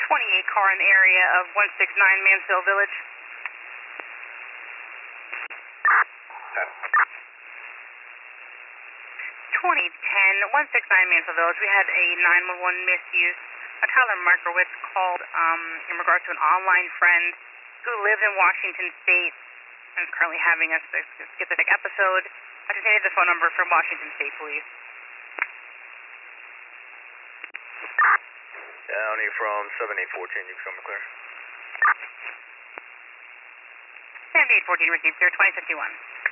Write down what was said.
28 car in the area of 169 Mansfield Village. 2010 169 Mansfield Village. We had a 911 misuse. Tyler Markowitz called in regards to an online friend who lived in Washington State and is currently having a schizophrenic episode. I just needed the phone number from Washington State Police. County from 7814, you can come clear. 7814 received, 02051.